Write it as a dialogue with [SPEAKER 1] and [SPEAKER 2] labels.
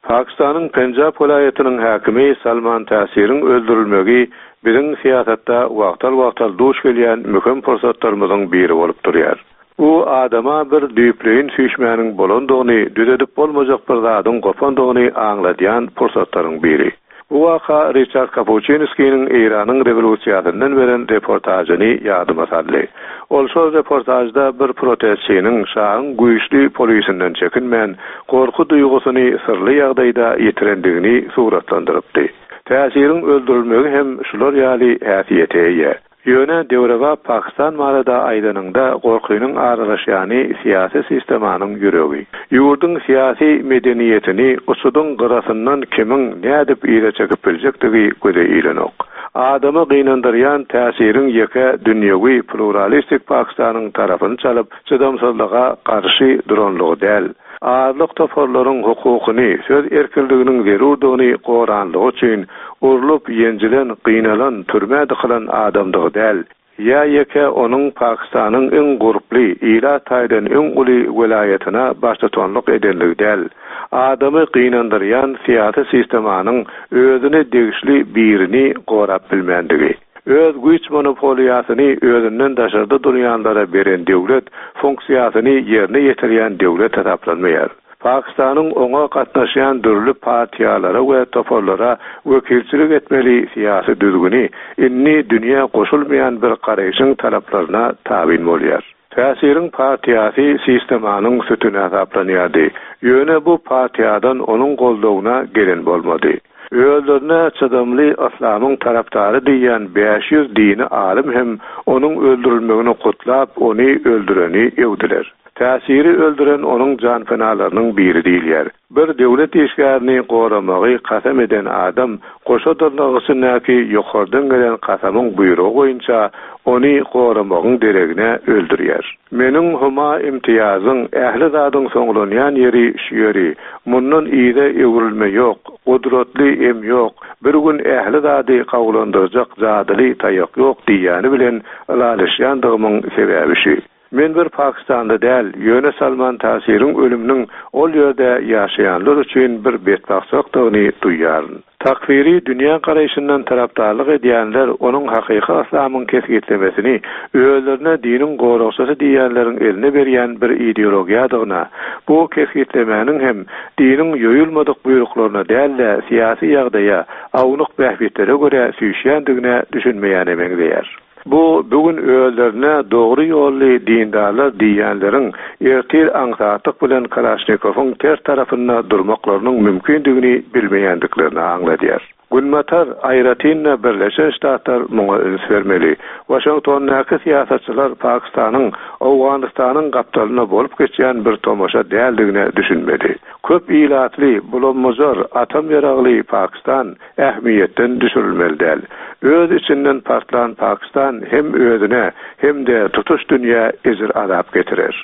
[SPEAKER 1] Pakistan'ın Punjab vilayatynyň häkimi Salman Tasir'in öldürilmegi biziň siýasatda wagtal duş gelýän möhüm pursatlarymyzyň biri bolup durýar. U adama bir düýpleýin süýşmäniň bolandygyny, düzedip bolmajak bir zadyň gopandygyny aňladýan pursatlaryň biri. Bu waka Richard Kapuscinski'nin İran'ın revolüsiyasından veren reportajını yadıma saldy. Ol şol reportajda bir protestçinin şahın güýçli polisinden çekinmän gorku duýgusyny sırly ýagdaýda ýitirendigini suratlandyrypdy. Täsirin öldürilmegi hem şular ýaly häsiýete ýa. Ýöne döwrege Pakistan marada aýdanynda gorkunyň aralaşýany siýasy sistemanyň ýüregi. Ýurdun siýasy medeniýetini usudyň gyrasyndan kimiň nädip ýere çekip biljekdigi göze ýylenok. Adamy gynandyrýan täsirin ýeke dünýäwi pluralistik Pakistanyň tarapyny çalyp, çydamsızlyga garşy duranlygy däl. Azlyk toparlaryň hukukyny, söz erkinliginiň zerurdygyny goranlygy üçin urlup ýenjilen, gynalan, türmäde kalan adamdygy däl. Ya ýeke onuň Pakistanyň iň gurply, ila taýdan iň uly welaýatyna başlatanlyk edenligi däl. Adamy gynandyrýan siýasy sistemanyň özüne degişli birini gorap bilmendigi. Öz güýç monopoliýasyny özünden daşarda durýanlara beren döwlet funksiýasyny ýerine ýetirýän döwlet taplanmaýar. Pakistanyň oňa gatnaşýan dürli partiýalara we toparlara wekilçilik etmeli siýasy düzgüni inni dünýä goşulmaýan bir garaýşyň talaplaryna tabin bolýar. Täsirin partiýasy sistemanyň sütüne taplanýardy. Ýöne bu partiýadan onuň goldawyna gelen bolmady. Özlerine çydamly islamyň tarapdary diýen 500 dini alim hem onuň öldürilmegini kutlap, ony öldüreni ýewdiler. Täsiri öldüren onuň janfenalarynyň biri diýilýär. Bir döwlet işgärni goramagy kasam eden adam goşadyrlygysynaky ýokardan gelen kasamyň buýrugy boýunça ony goramagyň deregine öldürýär. Meniň huma imtiýazyň ähli zadyň soňlanýan ýeri şu ýeri. Mundan ýa-da ewrilme ýok, gudratly em ýok. Bir gün ähli zady gawlandyrjak zadyly taýak ýok diýýäni bilen alaşýandygymyň sebäbi şu. Men bir Pakistanda däl, ýöne Salman Tasir'in ölüminiň ol ýerde ýaşaýanlar üçin bir betbaksakdygyny duýýaryn. Takfiri dünýä garaýşyndan tarapdarlyk edýänler onuň hakyky islamyň kesgitlemesini özlerine diniň goragsy diýenleriň eline berýän bir ideologiýadygyna, bu kesgitlemeniň hem diniň ýoýulmadyk buýruklaryna däl-de siýasy ýagdaýa, awnyk bähbitlere görä süýşýändigine düşünmeýän emeňdeýär. Bu bugün öýlerine dogry ýolly dindarlar diýenleriň ertir aňsatlyk bilen Kalaşnikowyň ter tarapynda durmaklarynyň mümkindigini bilmeýändiklerini aňladýar. Günmatar aýratynna Birleşen Ştatlar muňa öňs bermeli. Washingtonnäki siýasatçylar Pakistanyň Awganystanyň gapdalyna bolup geçýän bir tomaşa däldigine düşünmeli. Köp ilatly, bulanmazar, atom ýaragly Pakistan ähmiýetden düşürilmeli däl. Öz içinden partlan Pakistan hem özüne hem de tutuş dünýä ezir azap getirer.